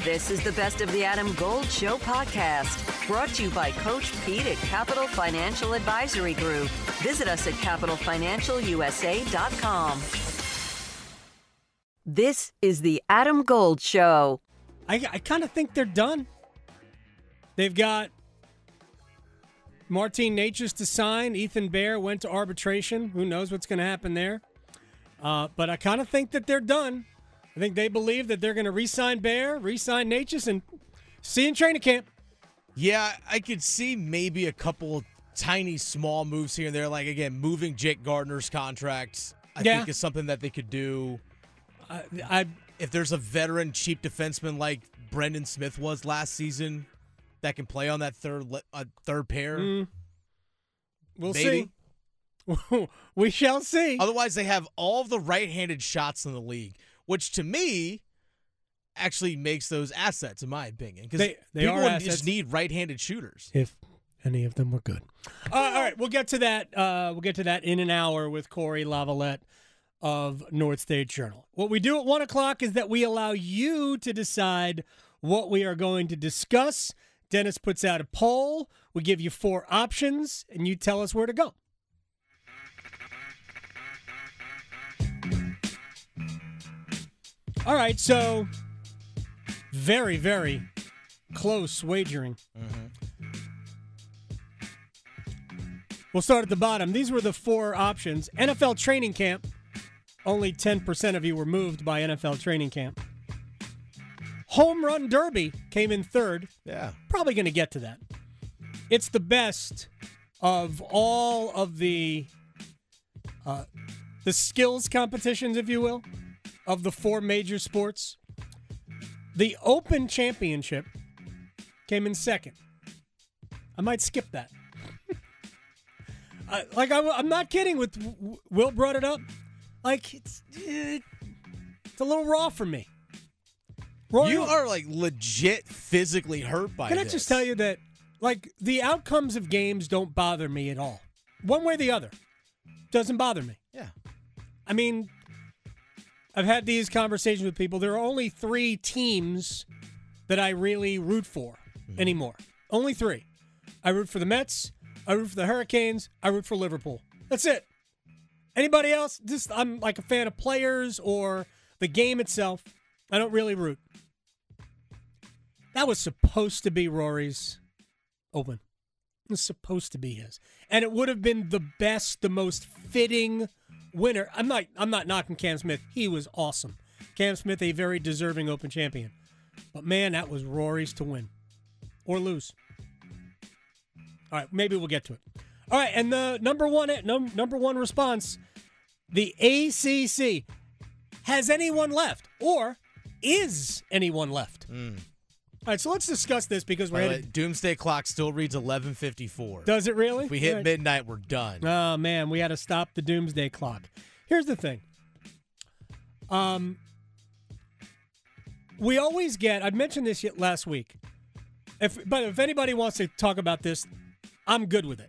This is the Best of the Adam Gold Show podcast, brought to you by Coach Pete at Capital Financial Advisory Group. Visit us at capitalfinancialusa.com. This is the Adam Gold Show. I kind of think they're done. They've got Martin Necas to sign. Ethan Bear went to arbitration. Who knows what's going to happen there? But I kind of think that they're done. I think they believe that they're going to re-sign Bear, re-sign Necas, and see you in training camp. Yeah, I could see maybe a couple tiny, small moves here and there. Like, again, moving Jake Gardner's contract, I think is something that they could do. If there's a veteran cheap defenseman like Brendan Smith was last season that can play on that third pair, we'll maybe. see. We shall see. Otherwise, they have all of the right-handed shots in the league, which to me actually makes those assets, in my opinion. Because people just need right-handed shooters. If any of them were good. All right, we'll get to that. We'll get to that in an hour with Corey Lavalette of North State Journal. What we do at 1 o'clock is that we allow you to decide what we are going to discuss. Dennis puts out a poll. We give you 4 options, and you tell us where to go. All right, so very, very close wagering. We'll start at the bottom. These were the 4 options. NFL training camp. Only 10% of you were moved by NFL training camp. Home run derby came in 3rd. Yeah. Probably going to get to that. It's the best of all of the skills competitions, if you will, of the 4 major sports. The Open Championship came in 2nd. I might skip that. I'm not kidding. With Will brought it up. Like, it's a little raw for me. You are, like, legit physically hurt by this. Can I just tell you that, like, the outcomes of games don't bother me at all. One way or the other. Doesn't bother me. Yeah. I mean, I've had these conversations with people. There are only 3 teams that I really root for anymore. Only 3. I root for the Mets. I root for the Hurricanes. I root for Liverpool. That's it. Anybody else? Just I'm like a fan of players or the game itself. I don't really root. That was supposed to be Rory's Open. It was supposed to be his. And it would have been the best, the most fitting winner. I'm not knocking Cam Smith. He was awesome. Cam Smith, a very deserving Open champion. But man, that was Rory's to win. Or lose. All right, maybe we'll get to it. All right, and the number one response, the ACC. Has anyone left? Or is anyone left? All right, so let's discuss this because we're headed. Doomsday Clock still reads 11:54. Does it really? If we hit midnight, we're done. Oh, man, we had to stop the Doomsday Clock. Here's the thing. We always get, I've mentioned this last week, but if anybody wants to talk about this, I'm good with it.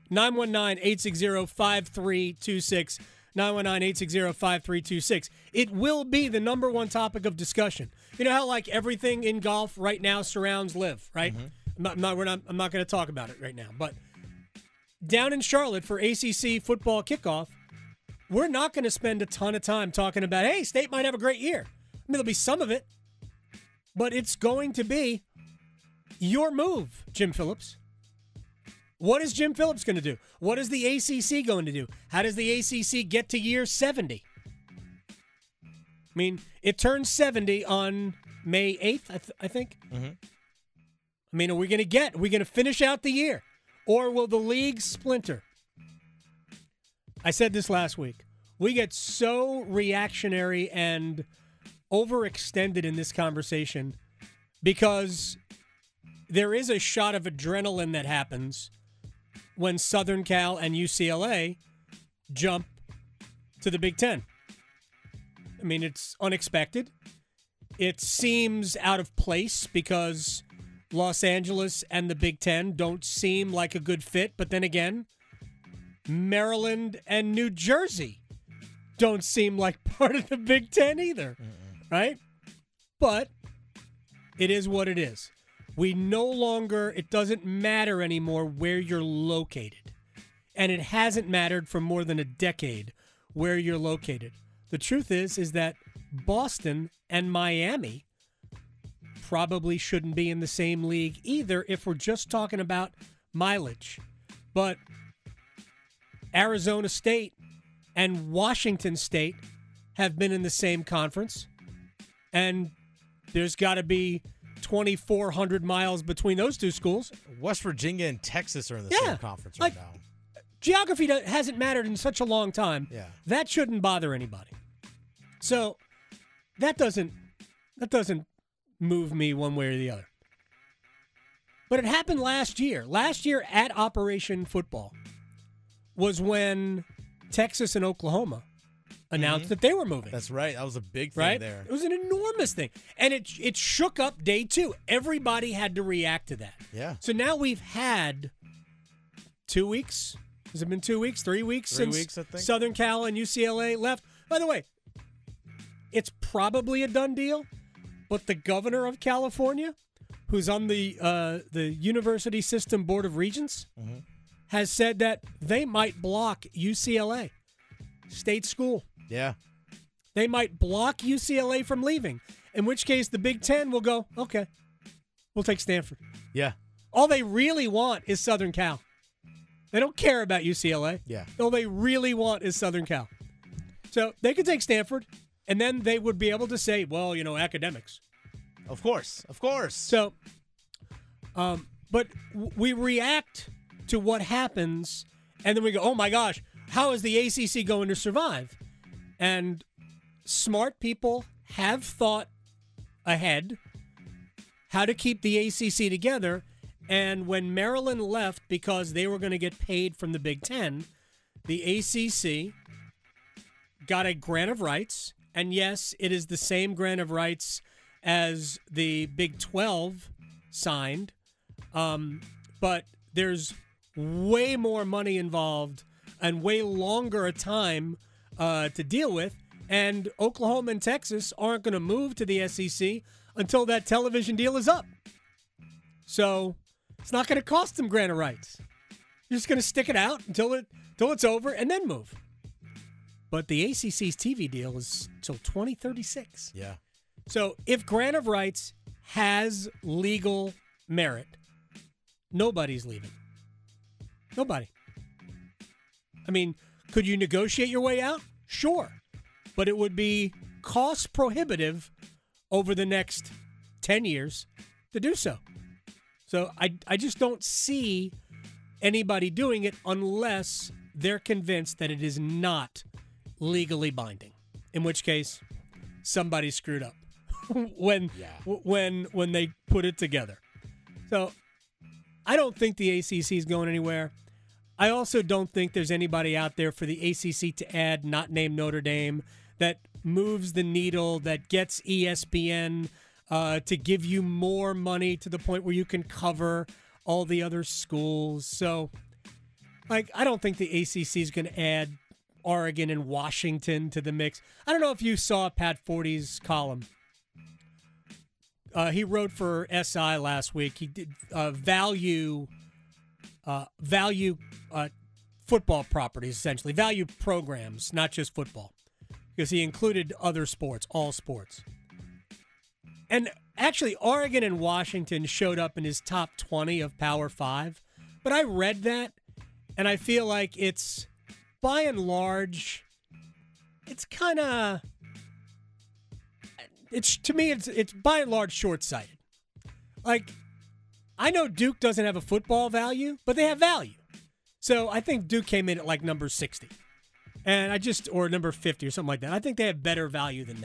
919-860-5326. 919-860-5326. It will be the number one topic of discussion. You know how like everything in golf right now surrounds LIV, right? I'm not going to talk about it right now. But down in Charlotte for ACC football kickoff, we're not going to spend a ton of time talking about, hey, State might have a great year. I mean, there'll be some of it. But it's going to be your move, Jim Phillips. What is Jim Phillips going to do? What is the ACC going to do? How does the ACC get to year 70? I mean, it turns 70 on May 8th, I think. I mean, are we going to finish out the year? Or will the league splinter? I said this last week. We get so reactionary and overextended in this conversation because there is a shot of adrenaline that happens when Southern Cal and UCLA jump to the Big Ten. I mean, it's unexpected. It seems out of place because Los Angeles and the Big Ten don't seem like a good fit. But then again, Maryland and New Jersey don't seem like part of the Big Ten either, right? But It is what it is. It doesn't matter anymore where you're located. And it hasn't mattered for more than a decade where you're located. The truth is that Boston and Miami probably shouldn't be in the same league either if we're just talking about mileage. But Arizona State and Washington State have been in the same conference, and there's got to be 2,400 miles between those two schools. West Virginia and Texas are in the same conference right now. Geography hasn't mattered in such a long time. Yeah. That shouldn't bother anybody. So that doesn't move me one way or the other. But it happened last year. Last year at Operation Football was when Texas and Oklahoma announced that they were moving. That's right. That was a big thing there. It was an enormous thing. And it shook up day two. Everybody had to react to that. Yeah. So now we've had 2 weeks. Has it been 2 weeks? 3 weeks since I think. Southern Cal and UCLA left? By the way, it's probably a done deal, but the governor of California, who's on the University System Board of Regents, has said that they might block UCLA, state school. Yeah. They might block UCLA from leaving, in which case the Big Ten will go, okay, we'll take Stanford. Yeah. All they really want is Southern Cal. They don't care about UCLA. Yeah. All they really want is Southern Cal. So they could take Stanford, and then they would be able to say, well, academics. Of course. So, but we react to what happens, and then we go, oh my gosh, how is the ACC going to survive? And smart people have thought ahead how to keep the ACC together. And when Maryland left because they were going to get paid from the Big Ten, the ACC got a grant of rights. And yes, it is the same grant of rights as the Big 12 signed. But there's way more money involved and way longer a time to deal with. And Oklahoma and Texas aren't going to move to the SEC until that television deal is up. So it's not going to cost them grant of rights. You're just going to stick it out until it's over and then move. But the ACC's TV deal is till 2036. Yeah. So if grant of rights has legal merit, nobody's leaving. Nobody. I mean, could you negotiate your way out? Sure. But it would be cost prohibitive over the next 10 years to do so. So I just don't see anybody doing it unless they're convinced that it is not legally binding, in which case somebody screwed up when they put it together. So I don't think the ACC is going anywhere. I also don't think there's anybody out there for the ACC to add, not named Notre Dame, that moves the needle, that gets ESPN to give you more money to the point where you can cover all the other schools. So, I don't think the ACC is going to add Oregon and Washington to the mix. I don't know if you saw Pat Forty's column. He wrote for SI last week. He did value football properties, essentially. Value programs, not just football. Because he included other sports, all sports. And actually, Oregon and Washington showed up in his top 20 of Power 5. But I read that, and I feel like it's, by and large, it's kind of, to me, it's by and large short-sighted. Like, I know Duke doesn't have a football value, but they have value. So I think Duke came in at like number 60. And or number 50 or something like that. I think they have better value than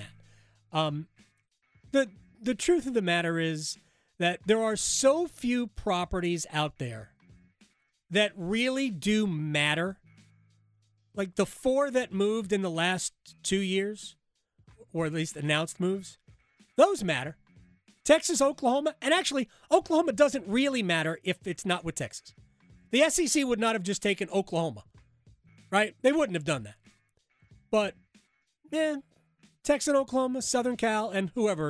that. The truth of the matter is that there are so few properties out there that really do matter. Like the 4 that moved in the last 2 years, or at least announced moves, those matter. Texas, Oklahoma, and actually Oklahoma doesn't really matter if it's not with Texas. The SEC would not have just taken Oklahoma, right? They wouldn't have done that. But, Texas and Oklahoma, Southern Cal, and whoever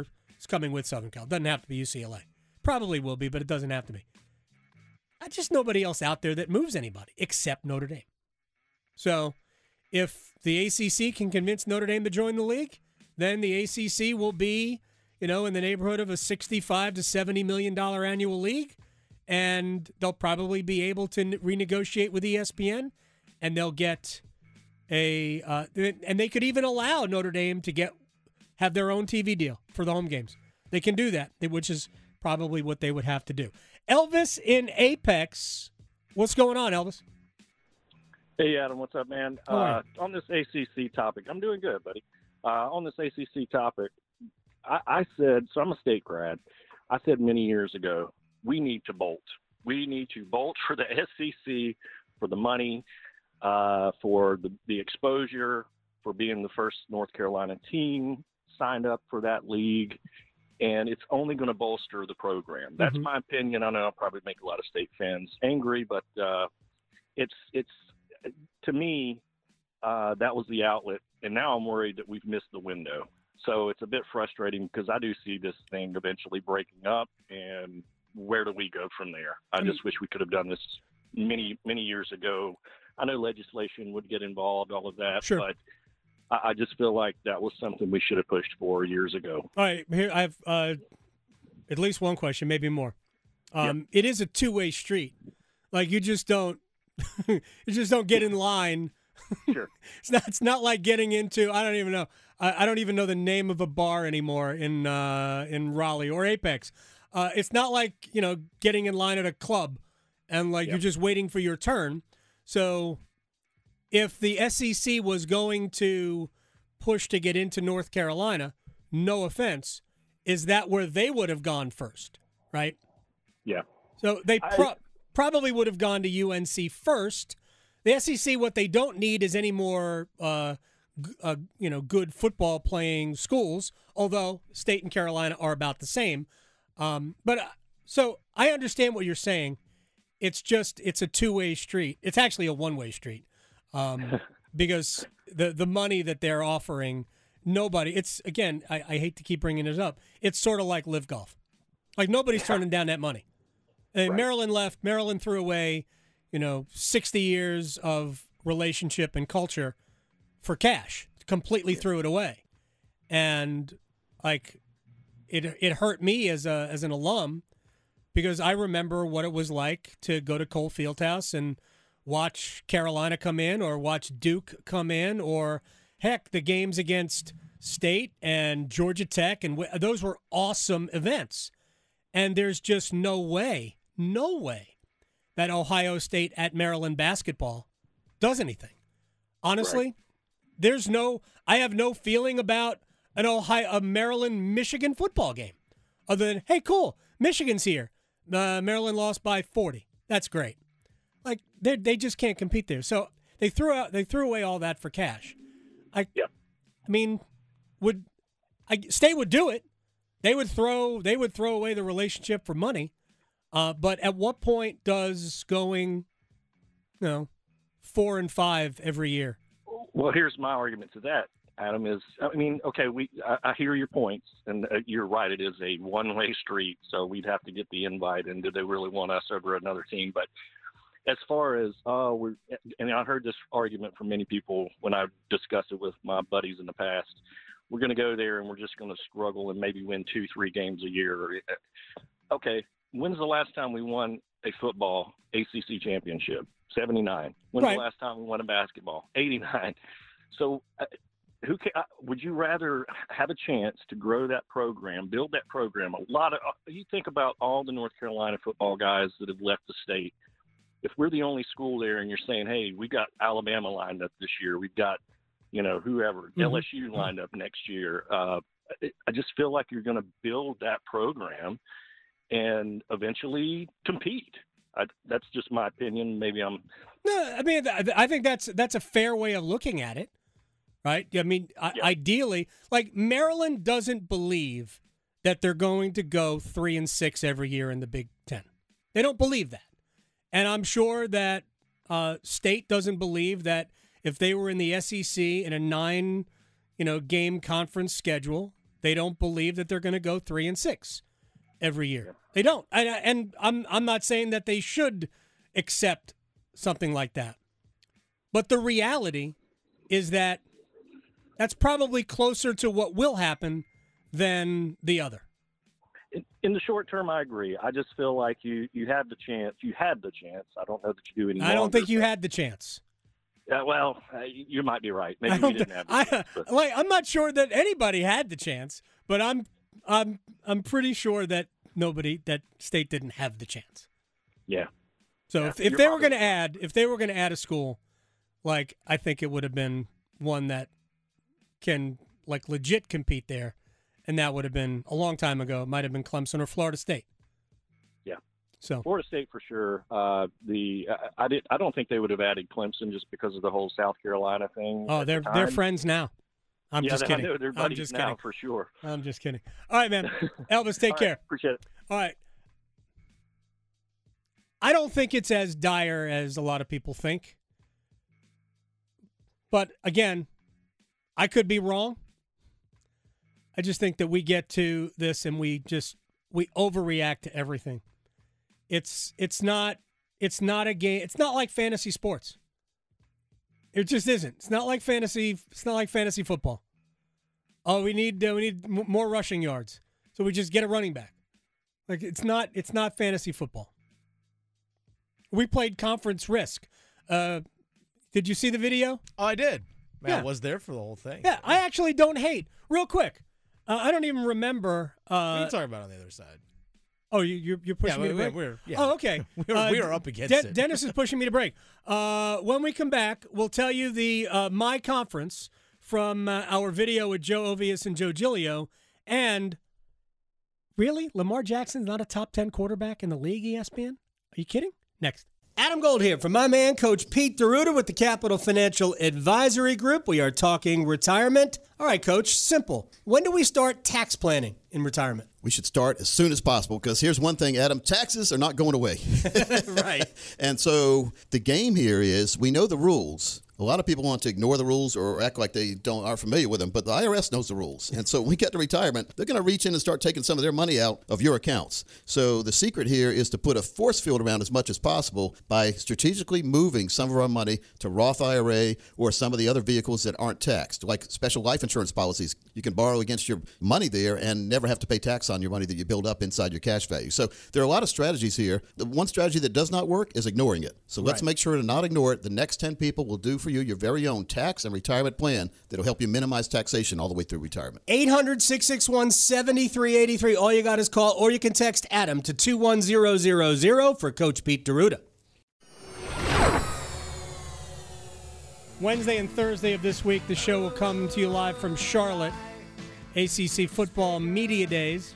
is coming with Southern Cal. Doesn't have to be UCLA. Probably will be, but it doesn't have to be. Just nobody else out there that moves anybody except Notre Dame. So if the ACC can convince Notre Dame to join the league, then the ACC will be, in the neighborhood of a $65 to $70 million annual league, and they'll probably be able to renegotiate with ESPN, and they'll get and they could even allow Notre Dame to have their own TV deal for the home games. They can do that, which is probably what they would have to do. Elvis in Apex. What's going on, Elvis? Hey, Adam. What's up, man? On this ACC topic, I'm doing good, buddy. On this ACC topic, I said, so I'm a state grad. I said many years ago, we need to bolt. We need to bolt for the SEC, for the money, for the exposure, for being the first North Carolina team signed up for that league. And it's only going to bolster the program. That's my opinion. I know I'll probably make a lot of state fans angry, but it's to me, that was the outlet. And now I'm worried that we've missed the window. So it's a bit frustrating because I do see this thing eventually breaking up. And where do we go from there? I just wish we could have done this many, many years ago. I know legislation would get involved, all of that, sure. But I just feel like that was something we should have pushed for years ago. All right, here I have at least one question, maybe more. It is a two-way street. Like you just don't get in line. Sure. It's not like getting into, I don't even know. I don't even know the name of a bar anymore in Raleigh or Apex. It's not like, getting in line at a club and you're just waiting for your turn. So if the SEC was going to push to get into North Carolina, no offense, is that where they would have gone first, right? Yeah. So they probably would have gone to UNC first. The SEC, what they don't need is any more, good football playing schools, although State and Carolina are about the same. So I understand what you're saying. It's a two-way street. It's actually a one-way street. Because the money that they're offering, nobody. It's again, I hate to keep bringing it up. It's sort of like Live Golf, like nobody's turning down that money. And right. Maryland left. Maryland threw away, 60 years of relationship and culture for cash. Completely threw it away, and it hurt me as an alum because I remember what it was like to go to Cole Fieldhouse and watch Carolina come in or watch Duke come in or, heck, the games against State and Georgia Tech. And those were awesome events. And there's just no way that Ohio State at Maryland basketball does anything. Honestly, right. I have no feeling about a Maryland-Michigan football game other than, hey, cool, Michigan's here. Maryland lost by 40. That's great. They just can't compete there. So they threw away all that for cash. State would do it. They would throw away the relationship for money. But at what point does going, 4-5 every year? Well, here's my argument to that, Adam, is, I hear your points, and you're right. It is a one-way street, so we'd have to get the invite, and do they really want us over another team? But as far as, and I heard this argument from many people when I discussed it with my buddies in the past, we're going to go there and we're just going to struggle and maybe win 2-3 games a year. Okay, when's the last time we won a football ACC championship? 79. When's the last time we won a basketball? 89. So would you rather have a chance to grow that program, build that program? You think about all the North Carolina football guys that have left the state. If we're the only school there and you're saying, hey, we got Alabama lined up this year, we've got, whoever, LSU lined up next year, I just feel like you're going to build that program and eventually compete. That's just my opinion. Maybe I'm. No, I think that's a fair way of looking at it, right? Ideally, Maryland doesn't believe that they're going to go 3-6 every year in the Big Ten. They don't believe that. And I'm sure that State doesn't believe that if they were in the SEC in a 9, game conference schedule, They don't believe that they're going to go 3-6 every year. They don't. And I'm not saying that they should accept something like that. But the reality is that that's probably closer to what will happen than the other. In the short term, I agree. I just feel like you had the chance. You had the chance. I don't know that you do anymore. I don't think you had the chance. You might be right. Maybe we didn't have the chance. I'm not sure that anybody had the chance, but I'm pretty sure that State didn't have the chance. Yeah. So yeah, if they were going to add a school, like, I think it would have been one that can like legit compete there, and that would have been a long time ago. It might have been Clemson or Florida State. Yeah. So Florida State for sure. I don't think they would have added Clemson just because of the whole South Carolina thing. Oh, they're friends now. I'm just kidding. They're buddies just now kidding. for sure. I'm just kidding. All right, man. Elvis, take care. Appreciate it. All right. I don't think it's as dire as a lot of people think. But again, I could be wrong. I just think that we get to this and we overreact to everything. It's not a game. It's not like fantasy sports. It just isn't. It's not like fantasy football. Oh, we need more rushing yards. So we just get a running back. Like it's not fantasy football. We played Conference Risk. Did you see the video? Oh, I did. Man, Yeah. I was there for the whole thing. Yeah, I actually don't hate. Real quick, I don't even remember. What are you talking about on the other side? Oh, you're pushing me to break? Oh, okay. we are up against it. Dennis is pushing me to break. When we come back, we'll tell you the my conference from our video with Joe Ovius and Joe Giglio. And really, Lamar Jackson's not a top 10 quarterback in the league, ESPN? Are you kidding? Next. Adam Gold here from my man, Coach Pete D'Arruda with the Capital Financial Advisory Group. We are talking retirement. All right, Coach, simple. When do we start tax planning in retirement? We should start as soon as possible because here's one thing, Adam, taxes are not going away. Right. And so the game here is we know the rules. A lot of people want to ignore the rules or act like they aren't familiar with them, but the IRS knows the rules. And so when we get to retirement, they're going to reach in and start taking some of their money out of your accounts. So the secret here is to put a force field around as much as possible by strategically moving some of our money to Roth IRA or some of the other vehicles that aren't taxed, like special life insurance policies. You can borrow against your money there and never have to pay tax on your money that you build up inside your cash value. So there are a lot of strategies here. The one strategy that does not work is ignoring it. So let's make sure to not ignore it. The next 10 people will do for you your very own tax and retirement plan that will help you minimize taxation all the way through retirement. 800-661-7383. All you got is call, or you can text Adam to 21000 for Coach Pete D'Arruda. Wednesday and Thursday of this week, the show will come to you live from Charlotte, ACC Football Media Days.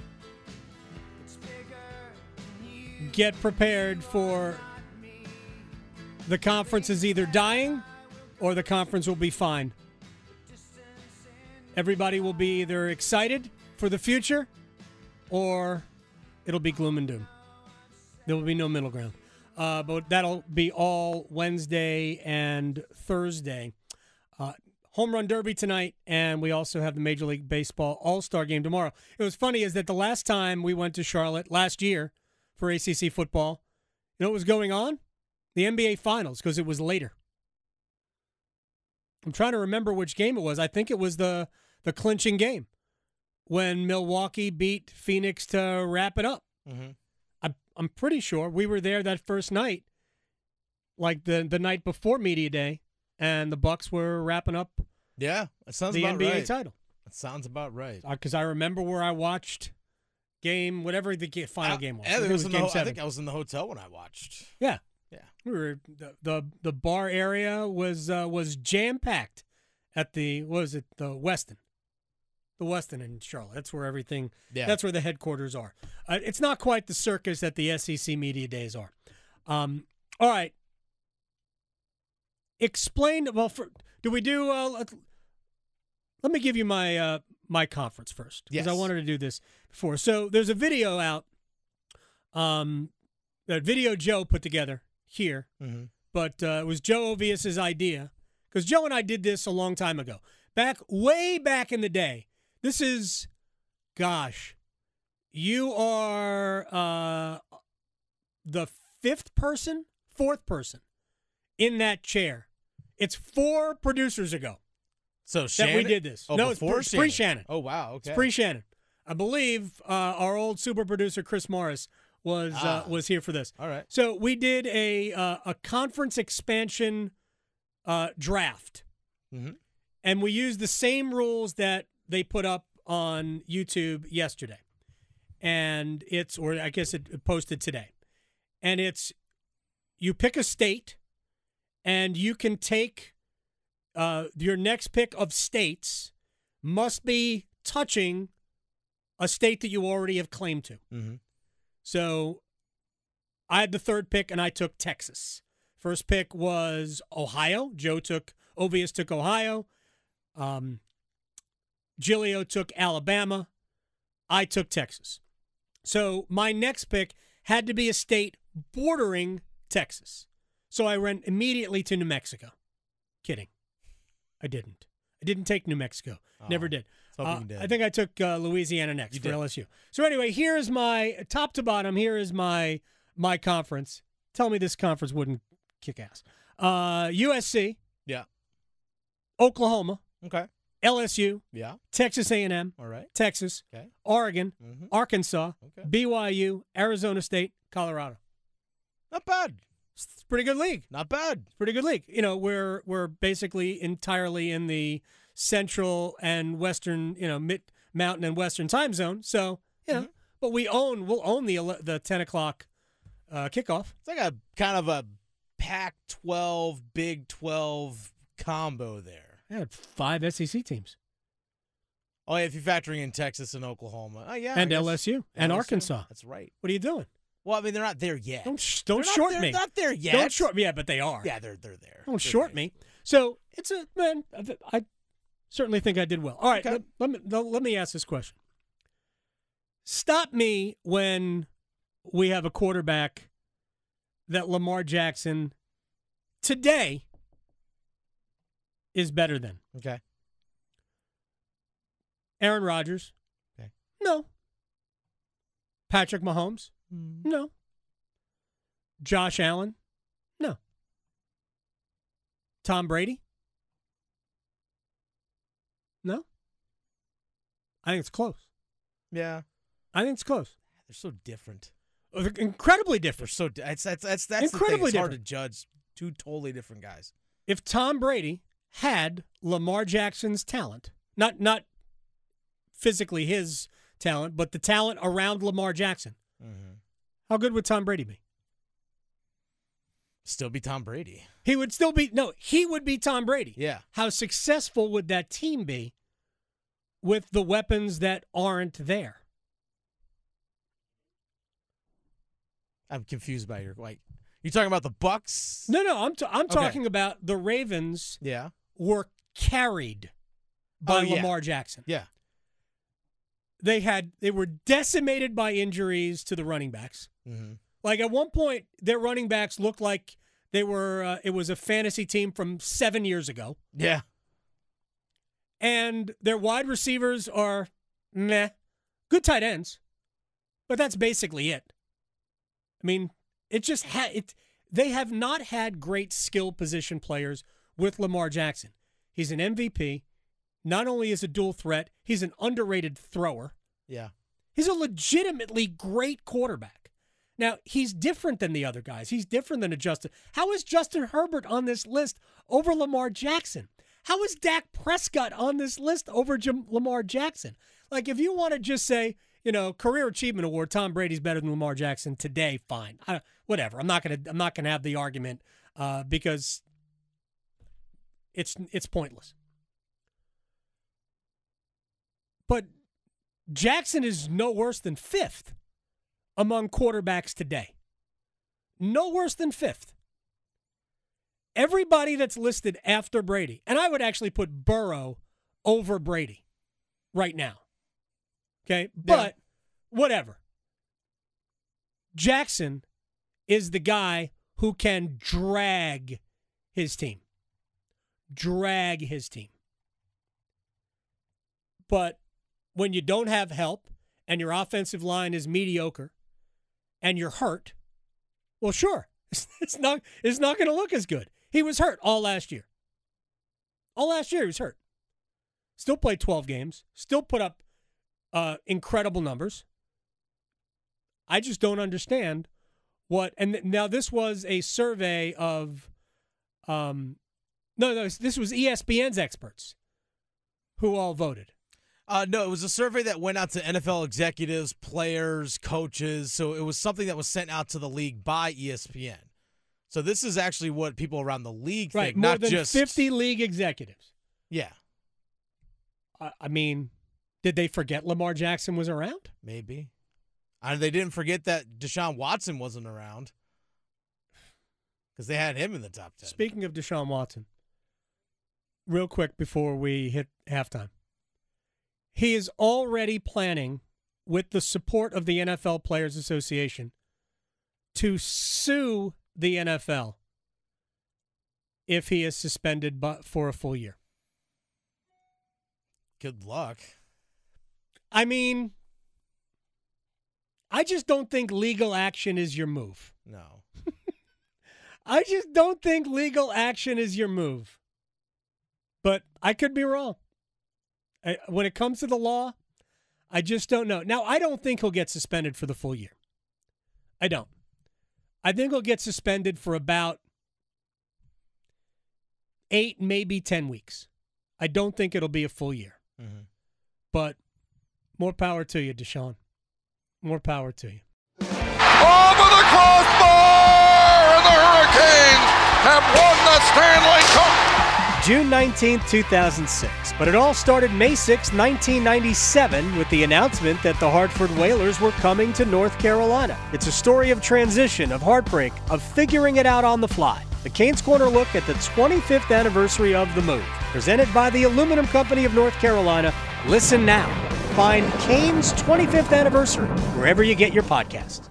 Get prepared for the conference is either dying or the conference will be fine. Everybody will be either excited for the future or it'll be gloom and doom. There will be no middle ground. But that'll be all Wednesday and Thursday. Home Run Derby tonight, and we also have the Major League Baseball All-Star Game tomorrow. It was funny is that the last time we went to Charlotte last year for ACC football, you know what was going on? The NBA Finals, because it was later. I'm trying to remember which game it was. I think it was the clinching game when Milwaukee beat Phoenix to wrap it up. Mm-hmm. I'm pretty sure we were there that first night, like the night before Media Day, and the Bucks were wrapping up that sounds the about NBA right. title. That sounds about right. Because I remember where I watched whatever the final game was. I think I was in the hotel when I watched. Yeah. Yeah. We were the bar area was jam packed at the Westin. The Westin in Charlotte. That's where everything. Yeah. That's where the headquarters are. It's not quite the circus that the SEC Media Days are. All right. Explain. Well, do we do? Let me give you my my conference first because I wanted to do this before. So there's a video out. That video Joe put together here, but it was Joe Ovius's idea because Joe and I did this a long time ago, way back in the day. This is gosh. You are the fourth person in that chair. It's 4 producers ago. So Shannon? That we did this. Oh, no, it's pre-Shannon. Oh, wow. Okay. It's pre-Shannon. I believe our old super producer Chris Morris was here for this. All right. So we did a conference expansion draft, and we used the same rules that they put up on YouTube yesterday, and I guess it posted today, and it's you pick a state, and you can take your next pick of states must be touching a state that you already have claim to. Mm-hmm. So I had the 3rd pick, and I took Texas. First pick was Ohio. Ovius took Ohio. Gilio took Alabama. I took Texas. So my next pick had to be a state bordering Texas. So I went immediately to New Mexico. Kidding. I didn't. I didn't take New Mexico. Never did. I think I took Louisiana next for LSU. So anyway, here's my top to bottom. Here is my conference. Tell me this conference wouldn't kick ass. USC. Yeah. Oklahoma. Okay. LSU. Yeah. Texas A&M. All right. Texas. Okay. Oregon. Mm-hmm. Arkansas. Okay. BYU. Arizona State. Colorado. Not bad. It's a pretty good league. Not bad. Pretty good league. You know, we're basically entirely in the central and western, mid mountain and western time zone. So, but we'll own the 10 o'clock kickoff. It's like a kind of a Pac-12, Big 12 combo there. I had 5 SEC teams. Oh, yeah, if you're factoring in Texas and Oklahoma. Oh, yeah. And LSU and Arkansas. That's right. What are you doing? Well, I mean, they're not there yet. Don't short me. They're not there yet. Don't short me. Yeah, but they are. Yeah, they're there. Don't short me. So it's I certainly think I did well. All right, okay. let me ask this question. Stop me when we have a quarterback that Lamar Jackson today is better than. Okay. Aaron Rodgers? Okay. No. Patrick Mahomes? No. Josh Allen? No. Tom Brady? No. I think it's close. Yeah. I think it's close. They're so different. They're incredibly They're different. so that's incredibly the thing. It's hard different. to judge 2 totally different guys. If Tom Brady had Lamar Jackson's talent, not physically his talent, but the talent around Lamar Jackson, how good would Tom Brady be? Still be Tom Brady. He would be Tom Brady. Yeah. How successful would that team be with the weapons that aren't there? I'm confused by you talking about the Bucks? No. I'm talking about the Ravens. Yeah. Were carried by Lamar Jackson. Yeah. They were decimated by injuries to the running backs. Mm-hmm. Like at one point, their running backs looked like they were. It was a fantasy team from 7 years ago. Yeah. And their wide receivers are meh, good tight ends, but that's basically it. I mean, they have not had great skill position players with Lamar Jackson. He's an MVP. Not only is a dual threat, he's an underrated thrower. Yeah. He's a legitimately great quarterback. Now, he's different than the other guys. He's different than Justin. How is Justin Herbert on this list over Lamar Jackson? How is Dak Prescott on this list over Lamar Jackson? Like, if you want to just say, career achievement award, Tom Brady's better than Lamar Jackson today, fine. Whatever. I'm not gonna have the argument because it's pointless. But Jackson is no worse than 5th among quarterbacks today. No worse than 5th. Everybody that's listed after Brady, and I would actually put Burrow over Brady right now. Okay? But whatever. Jackson is the guy who can drag his team. But when you don't have help and your offensive line is mediocre and you're hurt, well, sure, it's not going to look as good. He was hurt all last year. All last year he was hurt. Still played 12 games. Still put up incredible numbers. I just don't understand what. And now this was a survey of, this was ESPN's experts who all voted. No, it was a survey that went out to NFL executives, players, coaches. So it was something that was sent out to the league by ESPN. So this is actually what people around the league think, more not than just 50 league executives. Yeah. I mean, did they forget Lamar Jackson was around? Maybe. They didn't forget that Deshaun Watson wasn't around because they had him in the top 10. Speaking of Deshaun Watson, real quick before we hit halftime, he is already planning, with the support of the NFL Players Association, to sue the NFL if he is suspended for a full year. Good luck. I mean, I just don't think legal action is your move. No. I just don't think legal action is your move. But I could be wrong. When it comes to the law, I just don't know. Now, I don't think he'll get suspended for the full year. I don't. I think he'll get suspended for about 8, maybe 10 weeks. I don't think it'll be a full year. Mm-hmm. But more power to you, Deshaun. More power to you. Over the crossbar, and the Hurricanes have won the Stanley Cup. June 19, 2006. But it all started May 6, 1997, with the announcement that the Hartford Whalers were coming to North Carolina. It's a story of transition, of heartbreak, of figuring it out on the fly. The Canes Corner look at the 25th anniversary of the move. Presented by the Aluminum Company of North Carolina. Listen now. Find Canes 25th Anniversary wherever you get your podcast.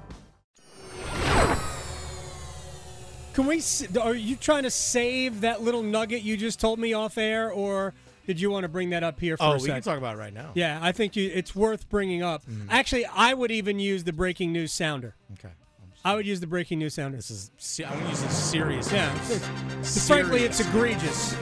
Are you trying to save that little nugget you just told me off air, or did you want to bring that up here for a second? We can talk about it right now. Yeah, I think it's worth bringing up. Mm-hmm. Actually, I would even use the breaking news sounder. Okay. I would use the breaking news sounder. I'm going to use this serious. Yeah. Frankly, it's egregious.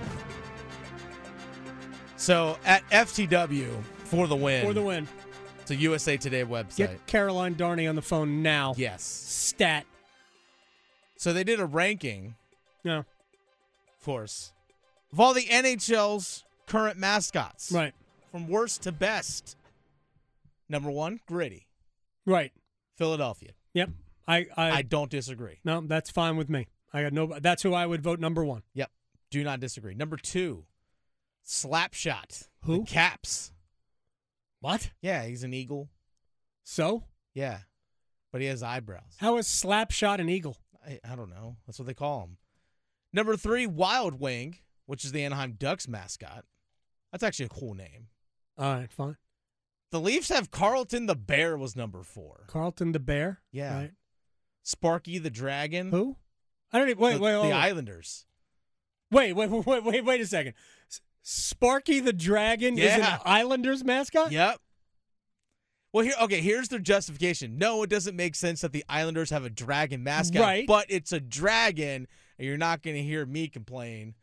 So, at FTW, for the win. For the win. It's a USA Today website. Get Caroline Darney on the phone now. Yes. Stat. So they did a ranking. Yeah. Of course. Of all the NHL's current mascots. Right. From worst to best. Number 1, Gritty. Right. Philadelphia. Yep. I don't disagree. No, that's fine with me. That's who I would vote number 1. Yep. Do not disagree. Number 2, Slapshot. Who? The Caps. What? Yeah, he's an eagle. So? Yeah. But he has eyebrows. How is Slapshot an eagle? I don't know. That's what they call him. Number 3, Wild Wing, which is the Anaheim Ducks mascot. That's actually a cool name. All right, fine. The Leafs have Carlton the Bear was number 4. Carlton the Bear? Yeah. Right. Sparky the Dragon. Who? I don't even. Wait. The Islanders. Wait a second. Sparky the Dragon is an Islanders mascot? Yep. Well, here's their justification. No, it doesn't make sense that the Islanders have a dragon mascot, right, but it's a dragon, and you're not going to hear me complain.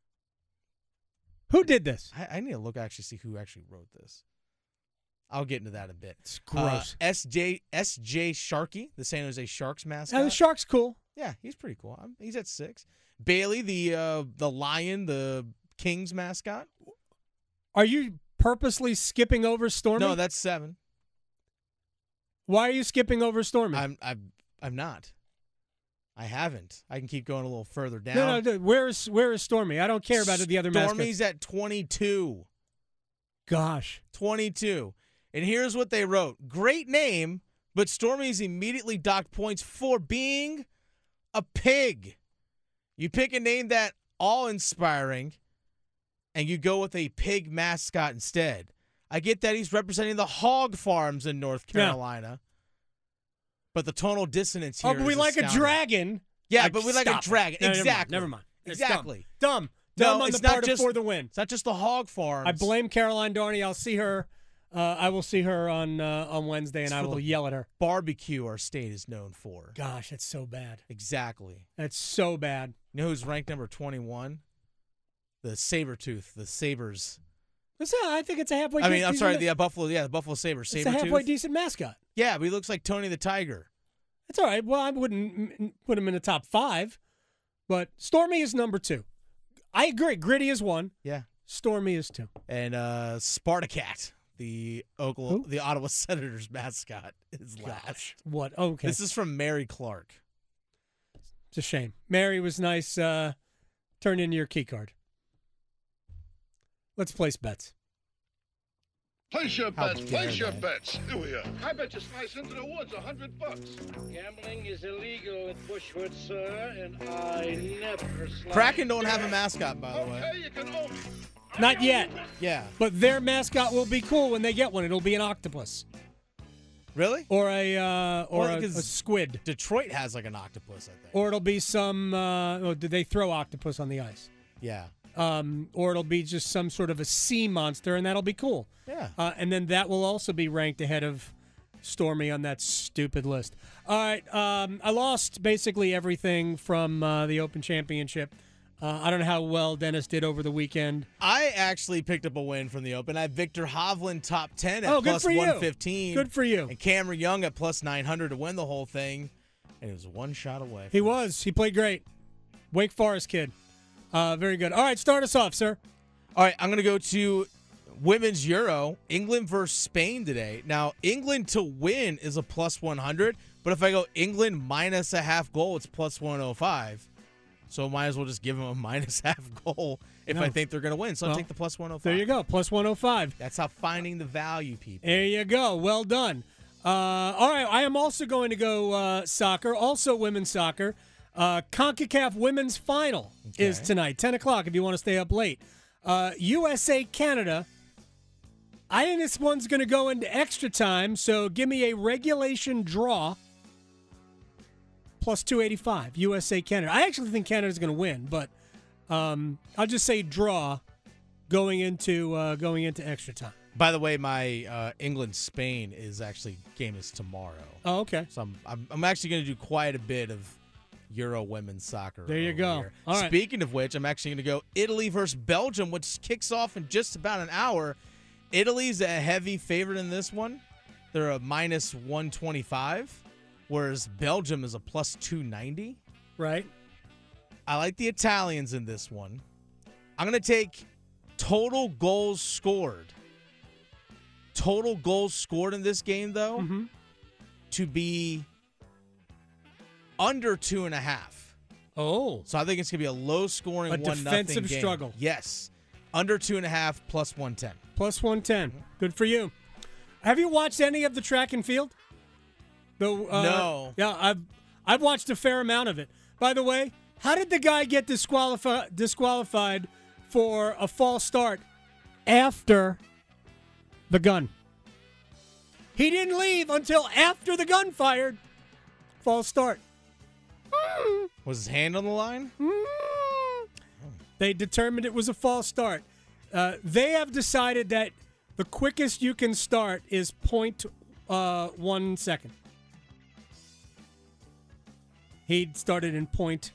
Who did this? I need to actually see who actually wrote this. I'll get into that in a bit. It's gross. S.J. Sharkey, the San Jose Sharks mascot. Yeah, the Shark's cool. Yeah, he's pretty cool. He's at 6. Bailey, the lion, the Kings mascot. Are you purposely skipping over Stormy? No, that's 7. Why are you skipping over Stormy? I'm not. I haven't. I can keep going a little further down. No. Where is Stormy? I don't care about the other mascots. Stormy's at 22. Gosh. 22. And here's what they wrote. Great name, but Stormy's immediately docked points for being a pig. You pick a name that awe-inspiring, and you go with a pig mascot instead. I get that he's representing the hog farms in North Carolina, but the tonal dissonance here but we like astounding. A dragon. Yeah, but we like a dragon. No, exactly. Never mind. Exactly. Dumb No, on it's the not part just for the win. It's not just the hog farms. I blame Caroline Darney. I'll see her I will see her on Wednesday, and I will yell at her. Barbecue our state is known for. Gosh, that's so bad. Exactly. That's so bad. You know who's ranked number 21? The Sabertooth, the Sabres. I think it's a halfway. I'm sorry, the Buffalo. Yeah, the Buffalo Sabres. It's a halfway decent mascot. Yeah, but he looks like Tony the Tiger. It's all right. Well, I wouldn't put him in the top 5, but Stormy is number 2. I agree. Gritty is 1. Yeah. Stormy is 2. And Spartacat, the Ottawa Senators mascot, is last. Gosh, what? Okay. This is from Mary Clark. It's a shame. Mary was nice. Turn in your key card. Let's place bets. Place your bets. Place your bets. Here we are. I bet you slice into the woods $100. Gambling is illegal at Bushwood, sir, and I never slice. Kraken don't have a mascot, by the way. Okay, you can own it. Not yet. Yeah. But their mascot will be cool when they get one. It'll be an octopus. Really? Or a squid. Detroit has like an octopus, I think. Or it'll be some. Did they throw octopus on the ice? Yeah. Or it'll be just some sort of a sea monster, and that'll be cool. Yeah. And then that will also be ranked ahead of Stormy on that stupid list. All right. I lost basically everything from the Open Championship. I don't know how well Dennis did over the weekend. I actually picked up a win from the Open. I had Victor Hovland top 10 at good plus for you. 115. Good for you. And Cameron Young at plus 900 to win the whole thing. And it was one shot away. He was. He played great. Wake Forest kid. Very good. All right, start us off, sir. All right, I'm going to go to Women's Euro, England versus Spain today. Now, England to win is a plus 100, but if I go England minus a half goal, it's plus 105. So might as well just give them a minus half goal if I think they're going to win. So I'll take the plus 105. There you go, plus 105. That's how finding the value, people. There you go. Well done. All right, I am also going to go soccer, also women's soccer. CONCACAF Women's Final is tonight, 10 o'clock if you want to stay up late. USA-Canada. I think this one's going to go into extra time, so give me a regulation draw. Plus 285, USA-Canada. I actually think Canada's going to win, but I'll just say draw going into extra time. By the way, my England-Spain game is tomorrow. Oh, okay. So I'm actually going to do quite a bit of Euro women's soccer. There you go. Here. All right. Speaking of which, I'm actually going to go Italy versus Belgium, which kicks off in just about an hour. Italy's a heavy favorite in this one. They're a minus 125. Whereas Belgium is a plus 290. Right. I like the Italians in this one. I'm going to take total goals scored. Total goals scored in this game, though, to be under 2.5. Oh. So I think it's going to be a low-scoring 1-0 game. A defensive struggle. Yes. Under 2.5 plus 110. Plus 110. Good for you. Have you watched any of the track and field? No. Yeah, I've watched a fair amount of it. By the way, how did the guy get disqualified for a false start after the gun? He didn't leave until after the gun fired. False start. Was his hand on the line? They determined it was a false start. They have decided that the quickest you can start is 0.1 second. He started in .099.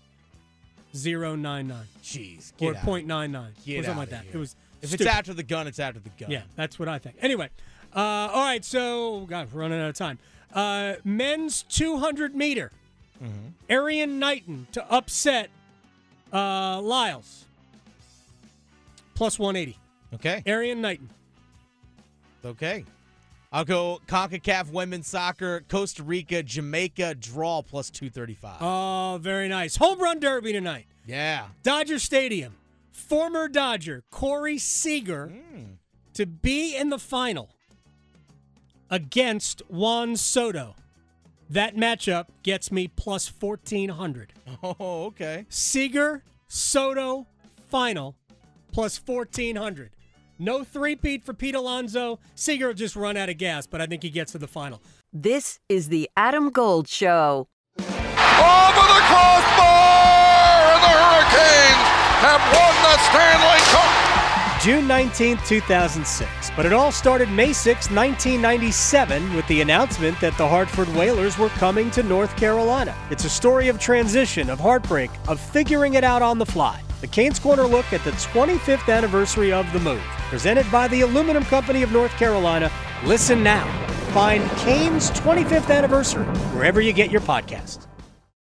Jeez. Or 0.99. Or something like that. Here. It was if stupid. it's after the gun, it's after the gun. Yeah, that's what I think. Anyway, all right, so, God, we're running out of time. Men's 200-meter. Arian Knighton to upset Lyles. Plus 180. Okay. Arian Knighton. Okay. I'll go CONCACAF Women's Soccer, Costa Rica, Jamaica, draw plus 235. Oh, very nice. Home Run Derby tonight. Yeah. Dodger Stadium. Former Dodger Corey Seager to be in the final against Juan Soto. That matchup gets me plus 1,400. Oh, okay. Seager, Soto, final, plus 1,400. No three-peat for Pete Alonso. Seager will just run out of gas, but I think he gets to the final. This is the Adam Gold Show. Over the crossbar, and the Hurricanes have won the Stanley Cup. June 19, 2006, but it all started May 6, 1997, with the announcement that the Hartford Whalers were coming to North Carolina. It's a story of transition, of heartbreak, of figuring it out on the fly. The Canes Corner look at the 25th anniversary of the move. Presented by the Aluminum Company of North Carolina. Listen now. Find Canes 25th Anniversary wherever you get your podcasts.